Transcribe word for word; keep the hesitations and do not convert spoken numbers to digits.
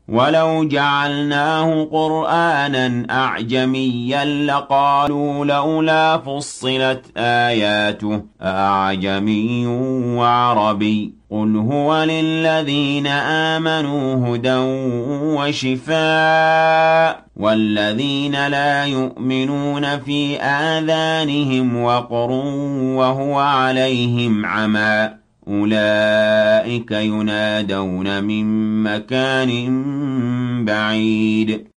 وَلَوْ جَعَلْنَاهُ قُرْآنًا أَعْجَمِيًّا لَّقَالُوا لَوْلَا فُصِّلَتْ آيَاتُهُ أَأَعْجَمِيٌّ وَعَرَبِيٌّ ۗ قُلْ هُوَ لِلَّذِينَ آمَنُوا هُدًى وَشِفَاءٌ ۖ وَالَّذِينَ لَا يُؤْمِنُونَ فِي آذَانِهِمْ وَقْرٌ وَهُوَ عَلَيْهِمْ عَمًى ۚ أُولَٰئِكَ يُنَادَوْنَ مِن مَّكَانٍ بَعِيدٍ